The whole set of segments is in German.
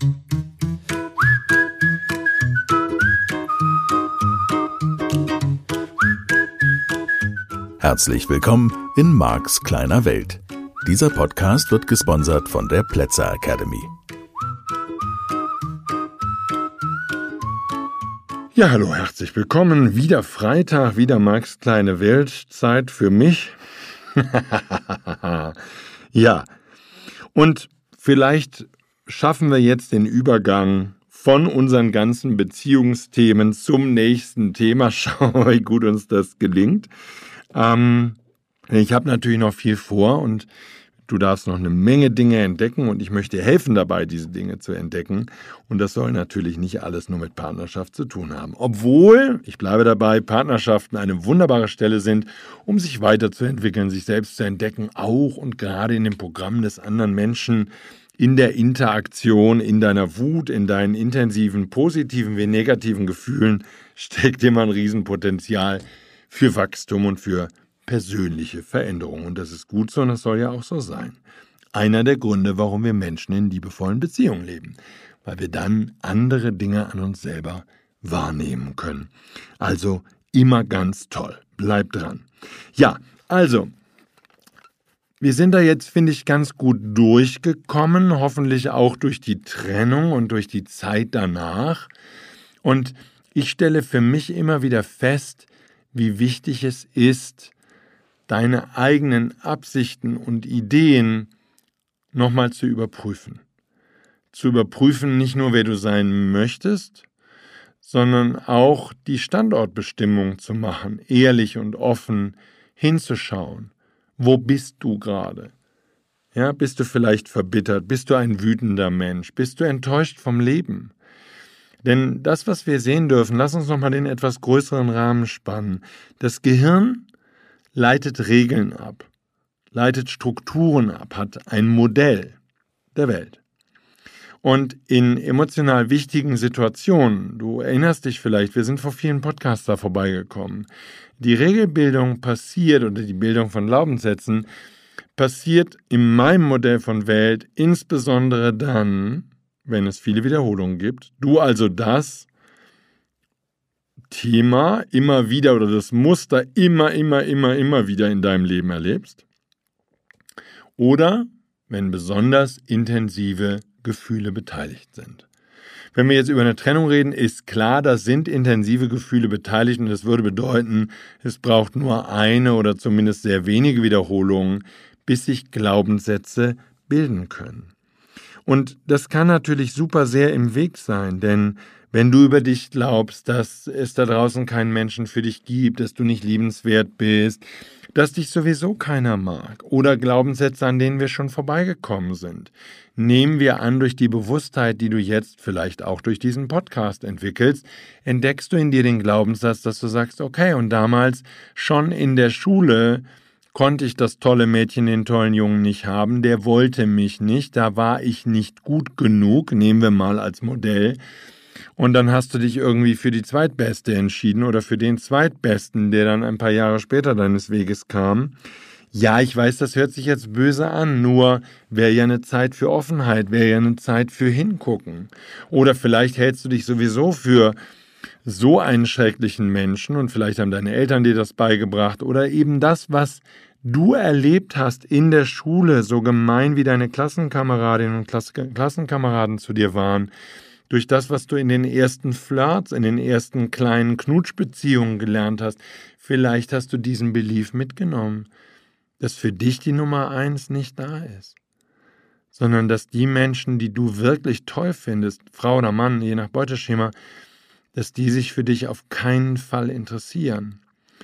Herzlich willkommen in Marks kleiner Welt. Dieser Podcast wird gesponsert von der Plätzer Academy. Ja, hallo, herzlich willkommen. Wieder Freitag, wieder Marks kleine Welt. Zeit für mich. Ja, und vielleicht schaffen wir jetzt den Übergang von unseren ganzen Beziehungsthemen zum nächsten Thema. Schauen wir, wie gut uns das gelingt. Ich habe natürlich noch viel vor und du darfst noch eine Menge Dinge entdecken und ich möchte dir helfen dabei, diese Dinge zu entdecken. Und das soll natürlich nicht alles nur mit Partnerschaft zu tun haben. Obwohl, ich bleibe dabei, Partnerschaften eine wunderbare Stelle sind, um sich weiterzuentwickeln, sich selbst zu entdecken, auch und gerade in dem Programm des anderen Menschen, in der Interaktion, in deiner Wut, in deinen intensiven, positiven wie negativen Gefühlen steckt immer ein Riesenpotenzial für Wachstum und für persönliche Veränderung. Und das ist gut so und das soll ja auch so sein. Einer der Gründe, warum wir Menschen in liebevollen Beziehungen leben. Weil wir dann andere Dinge an uns selber wahrnehmen können. Also immer ganz toll. Bleib dran. Ja, also, wir sind da jetzt, finde ich, ganz gut durchgekommen. Hoffentlich auch durch die Trennung und durch die Zeit danach. Und ich stelle für mich immer wieder fest, wie wichtig es ist, deine eigenen Absichten und Ideen nochmal zu überprüfen. Zu überprüfen nicht nur, wer du sein möchtest, sondern auch die Standortbestimmung zu machen, ehrlich und offen hinzuschauen. Wo bist du gerade? Ja, bist du vielleicht verbittert? Bist du ein wütender Mensch? Bist du enttäuscht vom Leben? Denn das, was wir sehen dürfen, lass uns nochmal den etwas größeren Rahmen spannen. Das Gehirn leitet Regeln ab, leitet Strukturen ab, hat ein Modell der Welt. Und in emotional wichtigen Situationen, du erinnerst dich vielleicht, wir sind vor vielen Podcasts da vorbeigekommen, die Regelbildung passiert oder die Bildung von Glaubenssätzen passiert in meinem Modell von Welt insbesondere dann, wenn es viele Wiederholungen gibt. Du also das Thema immer wieder oder das Muster immer wieder in deinem Leben erlebst. Oder wenn besonders intensive Gefühle beteiligt sind. Wenn wir jetzt über eine Trennung reden, ist klar, da sind intensive Gefühle beteiligt und das würde bedeuten, es braucht nur eine oder zumindest sehr wenige Wiederholungen, bis sich Glaubenssätze bilden können. Und das kann natürlich super sehr im Weg sein, denn wenn du über dich glaubst, dass es da draußen keinen Menschen für dich gibt, dass du nicht liebenswert bist, dass dich sowieso keiner mag oder Glaubenssätze, an denen wir schon vorbeigekommen sind, nehmen wir an, durch die Bewusstheit, die du jetzt vielleicht auch durch diesen Podcast entwickelst, entdeckst du in dir den Glaubenssatz, dass du sagst, okay, und damals schon in der Schule konnte ich das tolle Mädchen, den tollen Jungen nicht haben, der wollte mich nicht, da war ich nicht gut genug, nehmen wir mal als Modell. Und dann hast du dich irgendwie für die Zweitbeste entschieden oder für den Zweitbesten, der dann ein paar Jahre später deines Weges kam. Ja, ich weiß, das hört sich jetzt böse an, nur wäre ja eine Zeit für Offenheit, wäre ja eine Zeit für Hingucken. Oder vielleicht hältst du dich sowieso für so einen schrecklichen Menschen und vielleicht haben deine Eltern dir das beigebracht oder eben das, was du erlebt hast in der Schule, so gemein wie deine Klassenkameradinnen und Klassenkameraden zu dir waren, durch das, was du in den ersten Flirts, in den ersten kleinen Knutschbeziehungen gelernt hast, vielleicht hast du diesen Belief mitgenommen, dass für dich die Nummer 1 nicht da ist, sondern dass die Menschen, die du wirklich toll findest, Frau oder Mann, je nach Beuteschema, dass die sich für dich auf keinen Fall interessieren.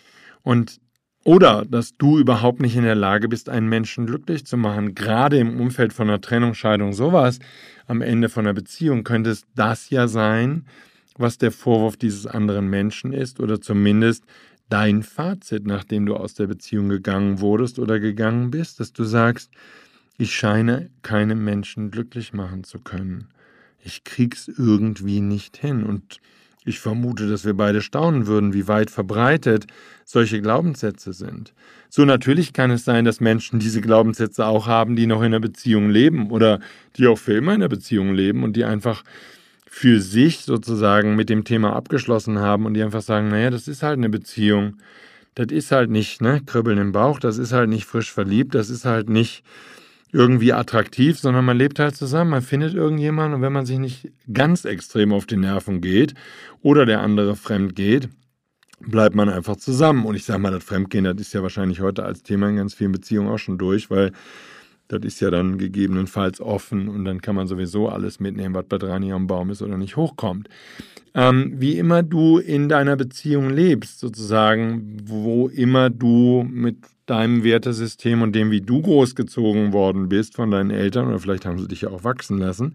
Oder dass du überhaupt nicht in der Lage bist, einen Menschen glücklich zu machen. Gerade im Umfeld von einer Trennung, Scheidung, sowas, am Ende von einer Beziehung könnte es das ja sein, was der Vorwurf dieses anderen Menschen ist oder zumindest dein Fazit, nachdem du aus der Beziehung gegangen wurdest oder gegangen bist, dass du sagst, ich scheine keine Menschen glücklich machen zu können. Ich krieg's irgendwie nicht hin. Und Ich vermute, dass wir beide staunen würden, wie weit verbreitet solche Glaubenssätze sind. So, natürlich kann es sein, dass Menschen diese Glaubenssätze auch haben, die noch in einer Beziehung leben oder die auch für immer in einer Beziehung leben und die einfach für sich sozusagen mit dem Thema abgeschlossen haben und die einfach sagen, naja, das ist halt eine Beziehung. Das ist halt nicht, Kribbeln im Bauch, das ist halt nicht frisch verliebt, das ist halt nicht irgendwie attraktiv, sondern man lebt halt zusammen, man findet irgendjemanden und wenn man sich nicht ganz extrem auf die Nerven geht oder der andere fremd geht, bleibt man einfach zusammen. Und ich sage mal, das Fremdgehen, das ist ja wahrscheinlich heute als Thema in ganz vielen Beziehungen auch schon durch, weil das ist ja dann gegebenenfalls offen und dann kann man sowieso alles mitnehmen, was bei dran hier am Baum ist oder nicht hochkommt. Wie immer du in deiner Beziehung lebst, sozusagen, wo immer du mit deinem Wertesystem und dem, wie du großgezogen worden bist von deinen Eltern, oder vielleicht haben sie dich ja auch wachsen lassen,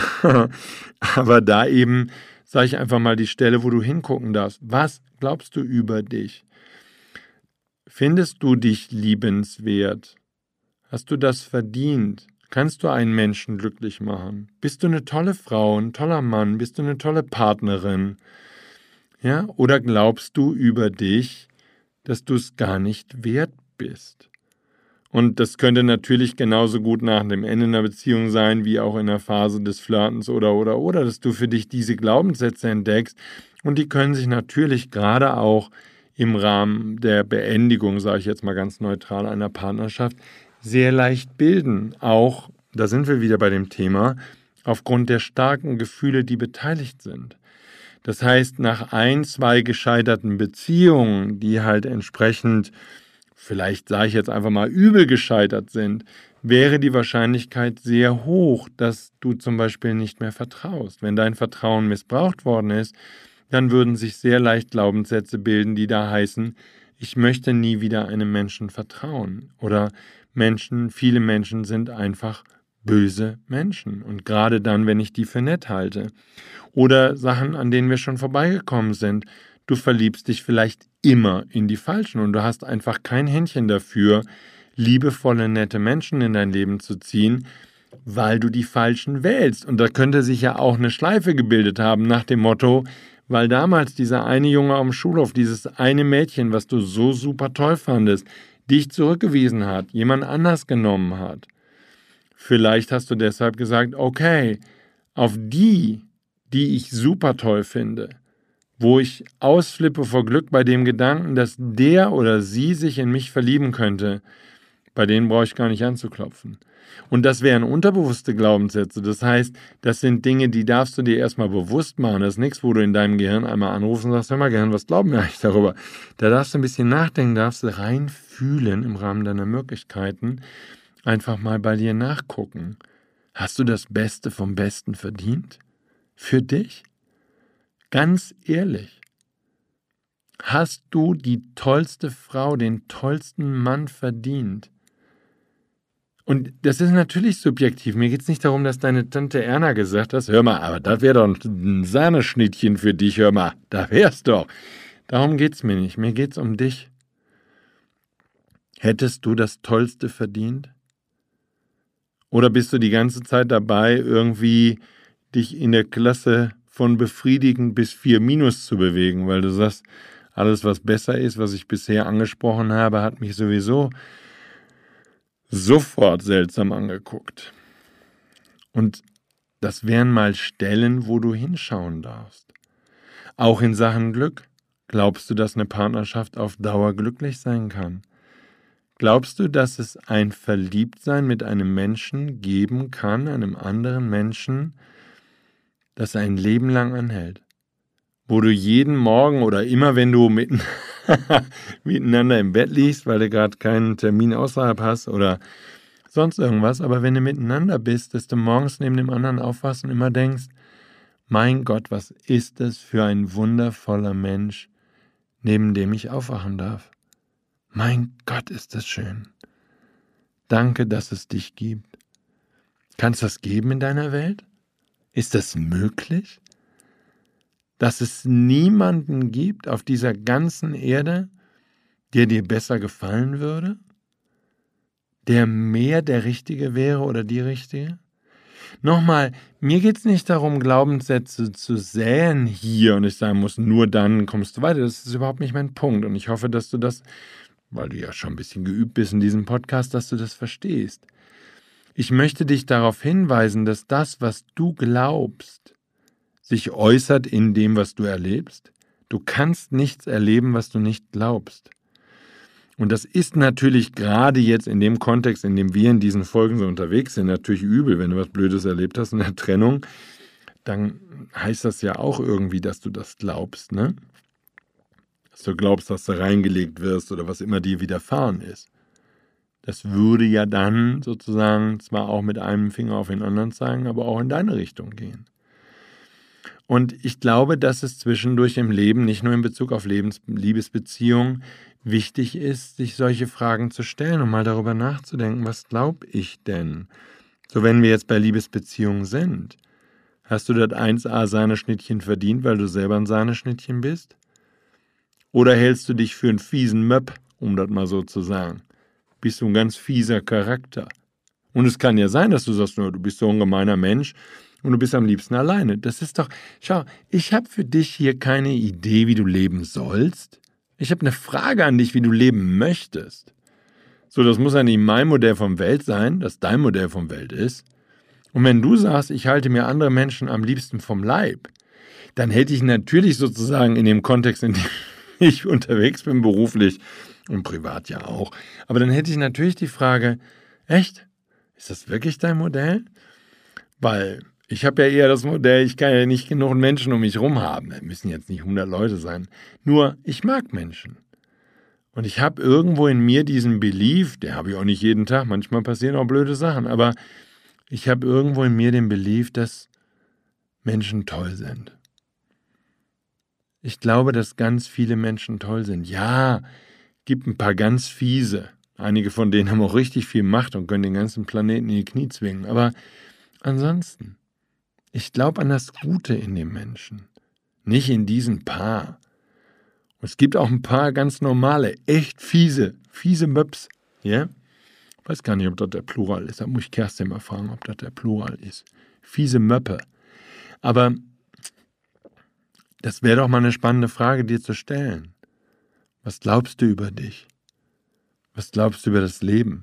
aber da eben, sage ich einfach mal, die Stelle, wo du hingucken darfst. Was glaubst du über dich? Findest du dich liebenswert? Hast du das verdient? Kannst du einen Menschen glücklich machen? Bist du eine tolle Frau, ein toller Mann? Bist du eine tolle Partnerin? Ja? Oder glaubst du über dich, dass du es gar nicht wert bist? Und das könnte natürlich genauso gut nach dem Ende einer Beziehung sein, wie auch in der Phase des Flirtens oder, dass du für dich diese Glaubenssätze entdeckst. Und die können sich natürlich gerade auch im Rahmen der Beendigung, sage ich jetzt mal ganz neutral, einer Partnerschaft, sehr leicht bilden. Auch, da sind wir wieder bei dem Thema, aufgrund der starken Gefühle, die beteiligt sind. Das heißt, nach 1, 2 gescheiterten Beziehungen, die halt entsprechend, vielleicht sage ich jetzt einfach mal, übel gescheitert sind, wäre die Wahrscheinlichkeit sehr hoch, dass du zum Beispiel nicht mehr vertraust. Wenn dein Vertrauen missbraucht worden ist, dann würden sich sehr leicht Glaubenssätze bilden, die da heißen, ich möchte nie wieder einem Menschen vertrauen. Oder viele Menschen sind einfach böse Menschen. Und gerade dann, wenn ich die für nett halte. Oder Sachen, an denen wir schon vorbeigekommen sind. Du verliebst dich vielleicht immer in die Falschen und du hast einfach kein Händchen dafür, liebevolle, nette Menschen in dein Leben zu ziehen, weil du die Falschen wählst. Und da könnte sich ja auch eine Schleife gebildet haben nach dem Motto, weil damals dieser eine Junge am Schulhof, dieses eine Mädchen, was du so super toll fandest, dich zurückgewiesen hat, jemand anders genommen hat. Vielleicht hast du deshalb gesagt, okay, auf die ich super toll finde, wo ich ausflippe vor Glück bei dem Gedanken, dass der oder sie sich in mich verlieben könnte, bei denen brauche ich gar nicht anzuklopfen. Und das wären unterbewusste Glaubenssätze. Das heißt, das sind Dinge, die darfst du dir erstmal bewusst machen. Das ist nichts, wo du in deinem Gehirn einmal anrufst und sagst, hör mal Gehirn, was glauben wir eigentlich darüber? Da darfst du ein bisschen nachdenken, darfst du reinfühlen im Rahmen deiner Möglichkeiten, einfach mal bei dir nachgucken. Hast du das Beste vom Besten verdient? Für dich? Ganz ehrlich. Hast du die tollste Frau, den tollsten Mann verdient? Und das ist natürlich subjektiv. Mir geht es nicht darum, dass deine Tante Erna gesagt hat, hör mal, aber das wäre doch ein Sahneschnittchen für dich, hör mal, da wär's doch. Darum geht es mir nicht. Mir geht es um dich. Hättest du das Tollste verdient? Oder bist du die ganze Zeit dabei, irgendwie dich in der Klasse von befriedigend bis 4- zu bewegen, weil du sagst, alles, was besser ist, was ich bisher angesprochen habe, hat mich sowieso sofort seltsam angeguckt. Und das wären mal Stellen, wo du hinschauen darfst. Auch in Sachen Glück. Glaubst du, dass eine Partnerschaft auf Dauer glücklich sein kann? Glaubst du, dass es ein Verliebtsein mit einem Menschen geben kann, einem anderen Menschen, das ein Leben lang anhält? Wo du jeden Morgen oder immer, wenn du miteinander im Bett liegst, weil du gerade keinen Termin außerhalb hast oder sonst irgendwas, aber wenn du miteinander bist, dass du morgens neben dem anderen aufwachst und immer denkst, mein Gott, was ist das für ein wundervoller Mensch, neben dem ich aufwachen darf. Mein Gott, ist das schön. Danke, dass es dich gibt. Kann es das geben in deiner Welt? Ist das möglich? Dass es niemanden gibt auf dieser ganzen Erde, der dir besser gefallen würde? Der mehr der Richtige wäre oder die Richtige? Nochmal, mir geht es nicht darum, Glaubenssätze zu säen hier und ich sagen muss, nur dann kommst du weiter. Das ist überhaupt nicht mein Punkt. Und ich hoffe, dass du das, weil du ja schon ein bisschen geübt bist in diesem Podcast, dass du das verstehst. Ich möchte dich darauf hinweisen, dass das, was du glaubst, sich äußert in dem, was du erlebst. Du kannst nichts erleben, was du nicht glaubst. Und das ist natürlich gerade jetzt in dem Kontext, in dem wir in diesen Folgen so unterwegs sind, natürlich übel, wenn du was Blödes erlebt hast in der Trennung, dann heißt das ja auch irgendwie, dass du das glaubst, ne? Dass du glaubst, dass du reingelegt wirst oder was immer dir widerfahren ist. Das würde ja dann sozusagen zwar auch mit einem Finger auf den anderen zeigen, aber auch in deine Richtung gehen. Und ich glaube, dass es zwischendurch im Leben, nicht nur in Bezug auf Liebesbeziehungen, wichtig ist, sich solche Fragen zu stellen und mal darüber nachzudenken, was glaube ich denn? So, wenn wir jetzt bei Liebesbeziehungen sind, hast du das 1A Sahneschnittchen verdient, weil du selber ein Sahneschnittchen bist? Oder hältst du dich für einen fiesen Möpp, um das mal so zu sagen? Bist du ein ganz fieser Charakter? Und es kann ja sein, dass du sagst, du bist so ein gemeiner Mensch und du bist am liebsten alleine. Das ist doch, schau, ich habe für dich hier keine Idee, wie du leben sollst. Ich habe eine Frage an dich, wie du leben möchtest. So, das muss ja nicht mein Modell von Welt sein, das dein Modell von Welt ist. Und wenn du sagst, ich halte mir andere Menschen am liebsten vom Leib, dann hätte ich natürlich sozusagen in dem Kontext, in dem ich unterwegs bin, beruflich und privat ja auch, aber dann hätte ich natürlich die Frage, echt? Ist das wirklich dein Modell? Weil ich habe ja eher das Modell, ich kann ja nicht genug Menschen um mich herum haben. Das müssen jetzt nicht 100 Leute sein. Nur, ich mag Menschen. Und ich habe irgendwo in mir diesen Belief, den habe ich auch nicht jeden Tag, manchmal passieren auch blöde Sachen, aber ich habe irgendwo in mir den Belief, dass Menschen toll sind. Ich glaube, dass ganz viele Menschen toll sind. Ja, gibt ein paar ganz fiese. Einige von denen haben auch richtig viel Macht und können den ganzen Planeten in die Knie zwingen. Aber ansonsten, ich glaube an das Gute in dem Menschen, nicht in diesen paar. Und es gibt auch ein paar ganz normale, echt fiese Möps. Ja? Ich weiß gar nicht, ob das der Plural ist. Da muss ich Kerstin mal fragen, ob das der Plural ist. Fiese Möppe. Aber das wäre doch mal eine spannende Frage, dir zu stellen. Was glaubst du über dich? Was glaubst du über das Leben?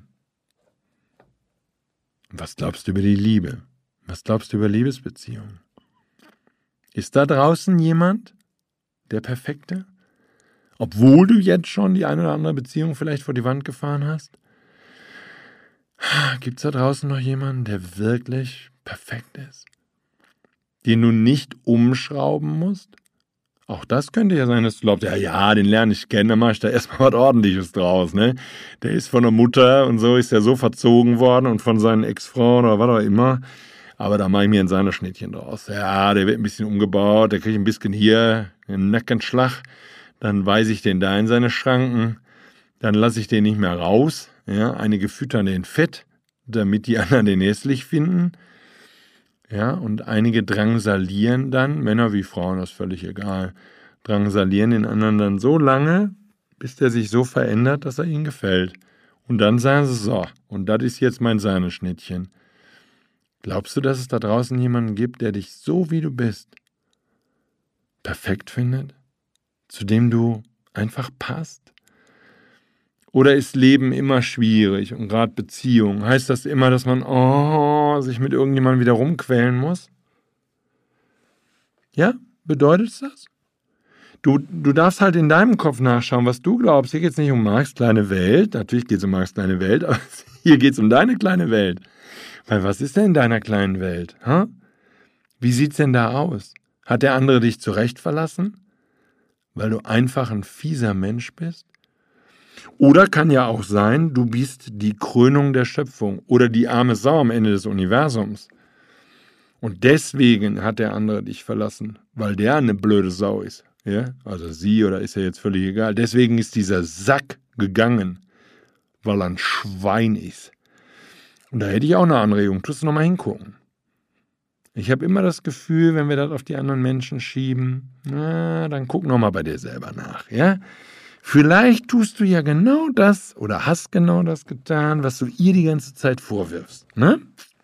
Was glaubst du über die Liebe? Was glaubst du über Liebesbeziehungen? Ist da draußen jemand, der Perfekte? Obwohl du jetzt schon die eine oder andere Beziehung vielleicht vor die Wand gefahren hast? Gibt es da draußen noch jemanden, der wirklich perfekt ist? Den du nicht umschrauben musst? Auch das könnte ja sein, dass du glaubst, ja, den lerne ich kennen, dann mache ich da erstmal was Ordentliches draus, ne? Der ist von der Mutter und so, ist ja so verzogen worden und von seinen Ex-Frauen oder was auch immer. Aber da mache ich mir ein Sahneschnittchen draus. Ja, der wird ein bisschen umgebaut, der kriegt ein bisschen hier einen Nackenschlag, dann weise ich den da in seine Schranken, dann lasse ich den nicht mehr raus. Ja, einige füttern den Fett, damit die anderen den hässlich finden. Ja, und einige drangsalieren dann, Männer wie Frauen, das ist völlig egal, drangsalieren den anderen dann so lange, bis der sich so verändert, dass er ihnen gefällt. Und dann sagen sie, so, und das ist jetzt mein Sahneschnittchen. Glaubst du, dass es da draußen jemanden gibt, der dich so wie du bist perfekt findet? Zu dem du einfach passt? Oder ist Leben immer schwierig und gerade Beziehung? Heißt das immer, dass man sich mit irgendjemandem wieder rumquälen muss? Ja, bedeutet es das? Du darfst halt in deinem Kopf nachschauen, was du glaubst. Hier geht es nicht um Marx' kleine Welt. Natürlich geht es um Marx' kleine Welt, aber hier geht es um deine kleine Welt. Weil was ist denn in deiner kleinen Welt? Wie sieht's denn da aus? Hat der andere dich zurecht verlassen? Weil du einfach ein fieser Mensch bist? Oder kann ja auch sein, du bist die Krönung der Schöpfung oder die arme Sau am Ende des Universums. Und deswegen hat der andere dich verlassen, weil der eine blöde Sau ist. Ja? Also sie oder ist ja jetzt völlig egal. Deswegen ist dieser Sack gegangen, weil er ein Schwein ist. Und da hätte ich auch eine Anregung. Tust du nochmal hingucken. Ich habe immer das Gefühl, wenn wir das auf die anderen Menschen schieben, dann guck nochmal bei dir selber nach. Ja? Vielleicht tust du ja genau das oder hast genau das getan, was du ihr die ganze Zeit vorwirfst. Ne?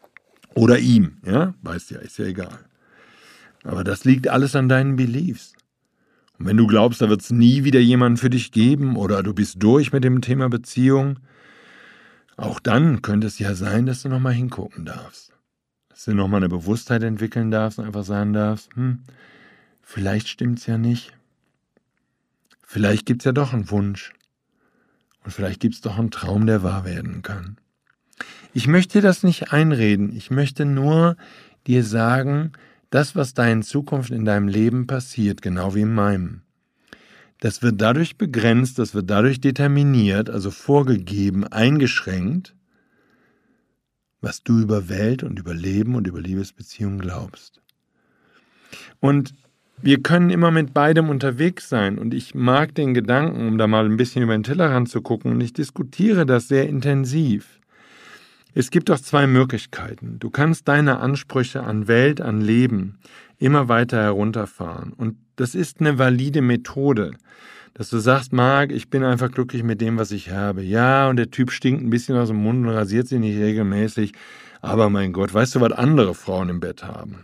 Oder ihm, ja, weißt ja, ist ja egal. Aber das liegt alles an deinen Beliefs. Und wenn du glaubst, da wird es nie wieder jemanden für dich geben oder du bist durch mit dem Thema Beziehung, auch dann könnte es ja sein, dass du nochmal hingucken darfst. Dass du nochmal eine Bewusstheit entwickeln darfst und einfach sagen darfst, vielleicht stimmt's ja nicht. Vielleicht gibt's ja doch einen Wunsch. Und vielleicht gibt's doch einen Traum, der wahr werden kann. Ich möchte dir das nicht einreden. Ich möchte nur dir sagen, das, was da in Zukunft in deinem Leben passiert, genau wie in meinem, das wird dadurch begrenzt, das wird dadurch determiniert, also vorgegeben, eingeschränkt, was du über Welt und über Leben und über Liebesbeziehungen glaubst. Und wir können immer mit beidem unterwegs sein und ich mag den Gedanken, um da mal ein bisschen über den Tellerrand zu gucken, und ich diskutiere das sehr intensiv. Es gibt doch zwei Möglichkeiten. Du kannst deine Ansprüche an Welt, an Leben immer weiter herunterfahren. Und das ist eine valide Methode, dass du sagst, Marc, ich bin einfach glücklich mit dem, was ich habe. Ja, und der Typ stinkt ein bisschen aus dem Mund und rasiert sich nicht regelmäßig. Aber mein Gott, weißt du, was andere Frauen im Bett haben?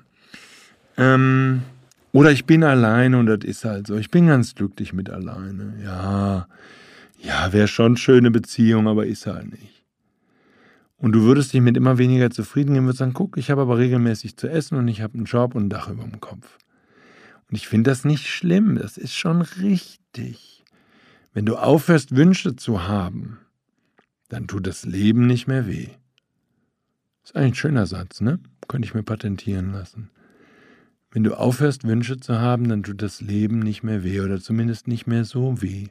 Oder ich bin alleine und das ist halt so. Ich bin ganz glücklich mit alleine. Ja, wäre schon eine schöne Beziehung, aber ist halt nicht. Und du würdest dich mit immer weniger zufrieden geben, würdest sagen, guck, ich habe aber regelmäßig zu essen und ich habe einen Job und ein Dach über dem Kopf. Und ich finde das nicht schlimm, das ist schon richtig. Wenn du aufhörst, Wünsche zu haben, dann tut das Leben nicht mehr weh. Ist eigentlich ein schöner Satz, ne? Könnte ich mir patentieren lassen. Wenn du aufhörst, Wünsche zu haben, dann tut das Leben nicht mehr weh oder zumindest nicht mehr so weh.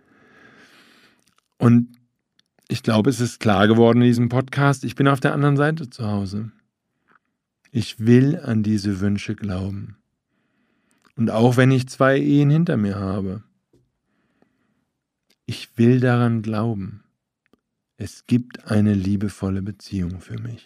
Und ich glaube, es ist klar geworden in diesem Podcast, ich bin auf der anderen Seite zu Hause. Ich will an diese Wünsche glauben. Und auch wenn ich 2 Ehen hinter mir habe, ich will daran glauben. Es gibt eine liebevolle Beziehung für mich.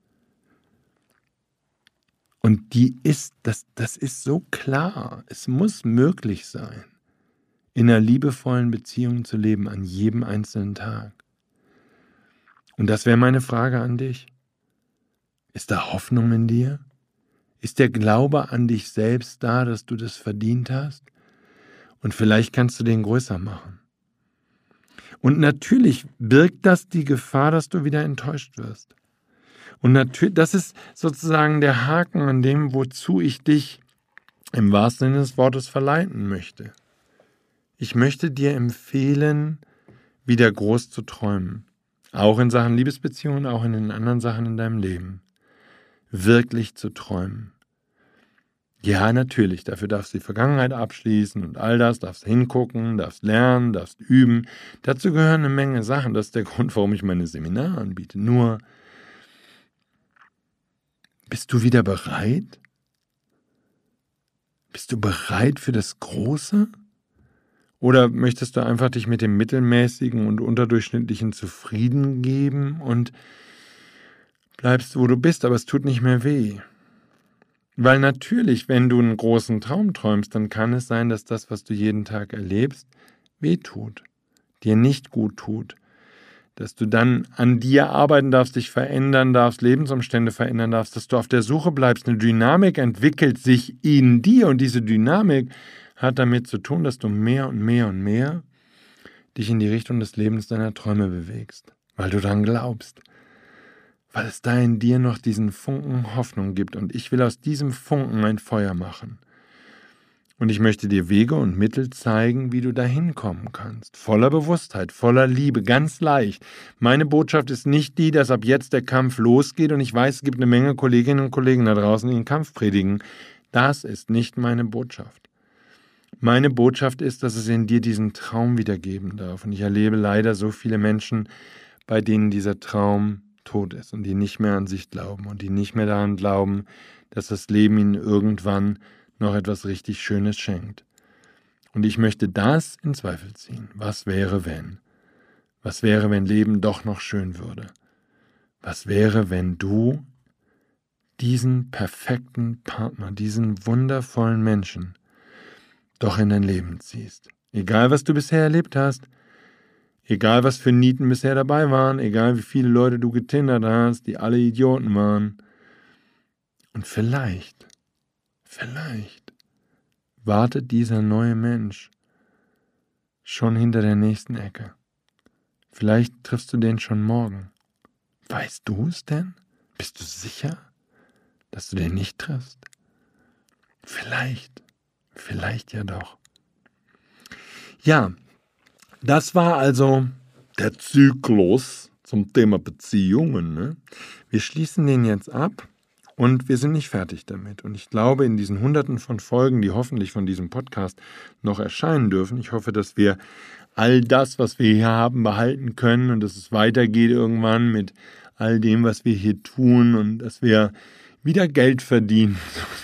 Und das ist so klar. Es muss möglich sein, in einer liebevollen Beziehung zu leben an jedem einzelnen Tag. Und das wäre meine Frage an dich. Ist da Hoffnung in dir? Ist der Glaube an dich selbst da, dass du das verdient hast? Und vielleicht kannst du den größer machen. Und natürlich birgt das die Gefahr, dass du wieder enttäuscht wirst. Und natürlich, das ist sozusagen der Haken an dem, wozu ich dich im wahrsten Sinne des Wortes verleiten möchte. Ich möchte dir empfehlen, wieder groß zu träumen. Auch in Sachen Liebesbeziehungen, auch in den anderen Sachen in deinem Leben. Wirklich zu träumen. Ja, natürlich, dafür darfst du die Vergangenheit abschließen und all das, darfst hingucken, darfst lernen, darfst üben. Dazu gehören eine Menge Sachen, das ist der Grund, warum ich meine Seminare anbiete. Nur, bist du wieder bereit? Bist du bereit für das Große? Oder möchtest du einfach dich mit dem Mittelmäßigen und Unterdurchschnittlichen zufrieden geben und bleibst, wo du bist, aber es tut nicht mehr weh? Weil natürlich, wenn du einen großen Traum träumst, dann kann es sein, dass das, was du jeden Tag erlebst, weh tut, dir nicht gut tut. Dass du dann an dir arbeiten darfst, dich verändern darfst, Lebensumstände verändern darfst, dass du auf der Suche bleibst. Eine Dynamik entwickelt sich in dir und diese Dynamik hat damit zu tun, dass du mehr und mehr und mehr dich in die Richtung des Lebens deiner Träume bewegst, weil du daran glaubst, weil es da in dir noch diesen Funken Hoffnung gibt und ich will aus diesem Funken ein Feuer machen. Und ich möchte dir Wege und Mittel zeigen, wie du da hinkommen kannst. Voller Bewusstheit, voller Liebe, ganz leicht. Meine Botschaft ist nicht die, dass ab jetzt der Kampf losgeht und ich weiß, es gibt eine Menge Kolleginnen und Kollegen da draußen, die den Kampf predigen. Das ist nicht meine Botschaft. Meine Botschaft ist, dass es in dir diesen Traum wiedergeben darf. Und ich erlebe leider so viele Menschen, bei denen dieser Traum tot ist und die nicht mehr an sich glauben und die nicht mehr daran glauben, dass das Leben ihnen irgendwann noch etwas richtig Schönes schenkt. Und ich möchte das in Zweifel ziehen. Was wäre, wenn? Was wäre, wenn Leben doch noch schön würde? Was wäre, wenn du diesen perfekten Partner, diesen wundervollen Menschen doch in dein Leben ziehst? Egal, was du bisher erlebt hast, egal, was für Nieten bisher dabei waren, egal, wie viele Leute du getindert hast, die alle Idioten waren, Und vielleicht wartet dieser neue Mensch schon hinter der nächsten Ecke. Vielleicht triffst du den schon morgen. Weißt du es denn? Bist du sicher, dass du den nicht triffst? Vielleicht ja doch. Ja, das war also der Zyklus zum Thema Beziehungen. Ne? Wir schließen den jetzt ab und wir sind nicht fertig damit. Und ich glaube, in diesen Hunderten von Folgen, die hoffentlich von diesem Podcast noch erscheinen dürfen, ich hoffe, dass wir all das, was wir hier haben, behalten können und dass es weitergeht irgendwann mit all dem, was wir hier tun und dass wir wieder Geld verdienen.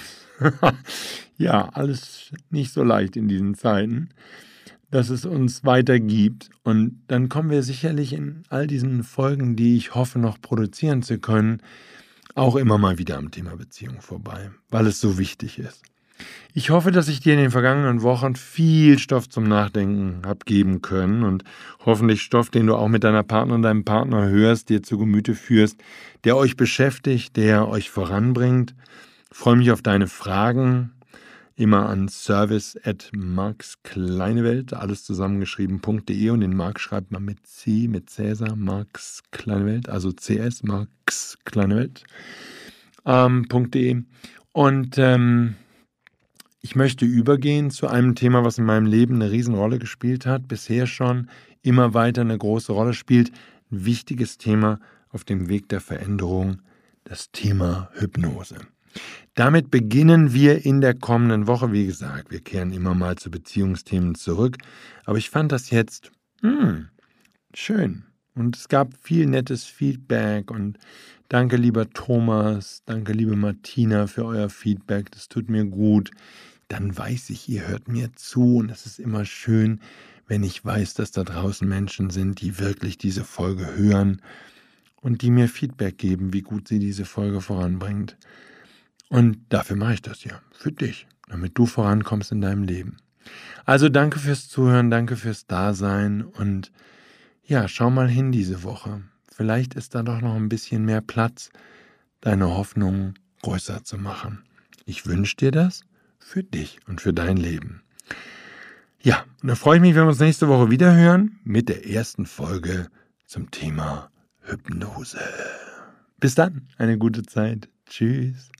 Ja, alles nicht so leicht in diesen Zeiten, dass es uns weiter gibt. Und dann kommen wir sicherlich in all diesen Folgen, die ich hoffe, noch produzieren zu können, auch immer mal wieder am Thema Beziehung vorbei, weil es so wichtig ist. Ich hoffe, dass ich dir in den vergangenen Wochen viel Stoff zum Nachdenken habe geben können und hoffentlich Stoff, den du auch mit deiner Partnerin, deinem Partner hörst, dir zu Gemüte führst, der euch beschäftigt, der euch voranbringt. Ich freue mich auf deine Fragen, immer an service@markskleinewelt, alles zusammengeschrieben.de und den Mark schreibt man mit C, mit Cäsar, Marks Kleinewelt, also CS, Marks Kleinewelt, .de. Und ich möchte übergehen zu einem Thema, was in meinem Leben eine Riesenrolle gespielt hat, bisher schon immer weiter eine große Rolle spielt. Ein wichtiges Thema auf dem Weg der Veränderung, das Thema Hypnose. Damit beginnen wir in der kommenden Woche. Wie gesagt, wir kehren immer mal zu Beziehungsthemen zurück. Aber ich fand das jetzt schön. Und es gab viel nettes Feedback. Und danke, lieber Thomas, danke, liebe Martina, für euer Feedback. Das tut mir gut. Dann weiß ich, ihr hört mir zu. Und es ist immer schön, wenn ich weiß, dass da draußen Menschen sind, die wirklich diese Folge hören und die mir Feedback geben, wie gut sie diese Folge voranbringt. Und dafür mache ich das ja, für dich, damit du vorankommst in deinem Leben. Also danke fürs Zuhören, danke fürs Dasein und ja, schau mal hin diese Woche. Vielleicht ist da doch noch ein bisschen mehr Platz, deine Hoffnungen größer zu machen. Ich wünsche dir das für dich und für dein Leben. Ja, und da freue ich mich, wenn wir uns nächste Woche wieder hören mit der ersten Folge zum Thema Hypnose. Bis dann, eine gute Zeit. Tschüss.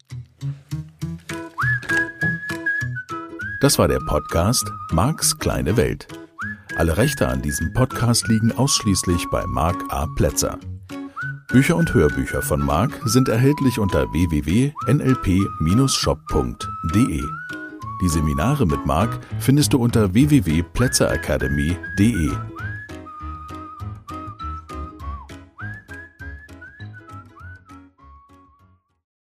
Das war der Podcast Marks kleine Welt. Alle Rechte an diesem Podcast liegen ausschließlich bei Mark A. Plätzer. Bücher und Hörbücher von Mark sind erhältlich unter www.nlp-shop.de. Die Seminare mit Mark findest du unter www.plätzeracademy.de.